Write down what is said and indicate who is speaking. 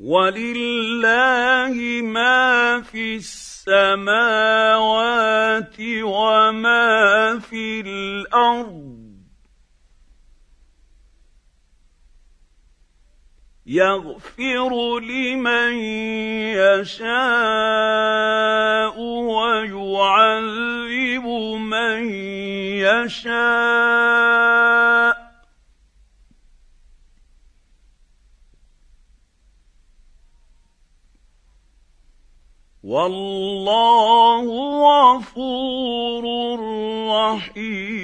Speaker 1: وَلِلَّهِ مَا فِي السَّمَاوَاتِ وَمَا فِي الْأَرْضِ ۚ يَغْفِرُ لِمَن يَشَاءُ وَيُعَذِّبُ مَن يَشَاءُ ۚ وَاللَّهُ غَفُورٌ رَّحِيمٌ.